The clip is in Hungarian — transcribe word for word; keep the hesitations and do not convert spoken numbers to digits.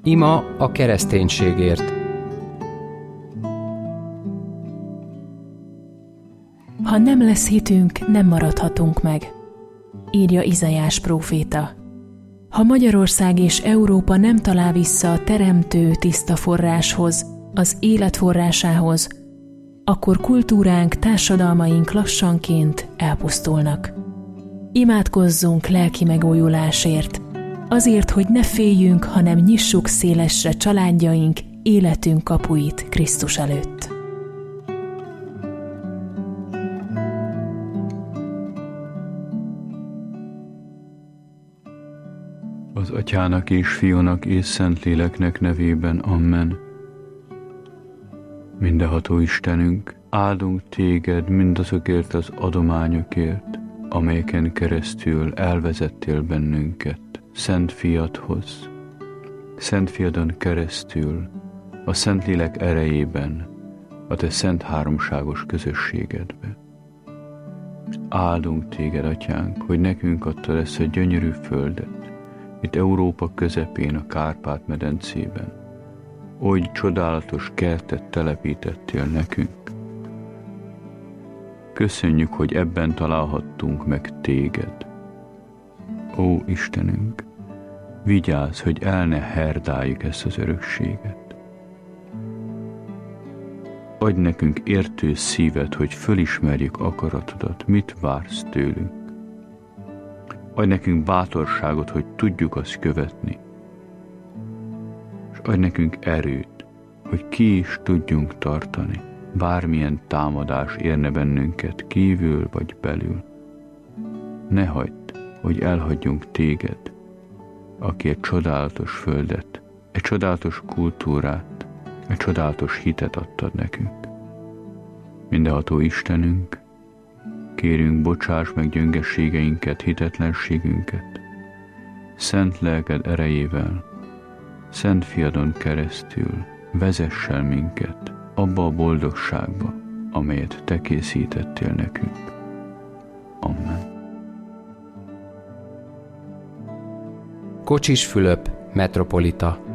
Ima a kereszténységért. Ha nem lesz hitünk, nem maradhatunk meg, írja Izaiás próféta. Ha Magyarország és Európa nem talál vissza a teremtő tiszta forráshoz, az élet forrásához, akkor kultúránk, társadalmaink lassanként elpusztulnak. Imádkozzunk lelki megújulásért, azért, hogy ne féljünk, hanem nyissuk szélesre családjaink, életünk kapuit Krisztus előtt. Az Atyának és Fiúnak és Szentléleknek nevében, amen. Mindenható Istenünk, áldunk téged mindazokért az adományokért, amelyeken keresztül elvezettél bennünket Szent Fiadhoz. Szent Fiadon keresztül, a Szentlélek erejében, a te szent háromságos közösségedbe. Áldunk téged, Atyánk, hogy nekünk adtad ezt a gyönyörű földet, itt Európa közepén, a Kárpát-medencében. Oly csodálatos kertet telepítettél nekünk. Köszönjük, hogy ebben találhattunk meg téged. Ó, Istenünk, vigyázz, hogy el ne herdáljuk ezt az örökséget. Adj nekünk értő szívet, hogy fölismerjük akaratodat, mit vársz tőlünk. Adj nekünk bátorságot, hogy tudjuk azt követni. És adj nekünk erőt, hogy ki is tudjunk tartani, bármilyen támadás érne bennünket kívül vagy belül. Ne hagyd, hogy elhagyjunk téged, aki egy csodálatos földet, egy csodálatos kultúrát, egy csodálatos hitet adtad nekünk. Mindenható Istenünk, kérünk, bocsáss meg gyöngességeinket, hitetlenségünket, szent lelked erejével, Szent Fiadon keresztül vezess el minket abba a boldogságba, amelyet te készítettél nekünk. Amen. Kocsis Fülöp, metropolita.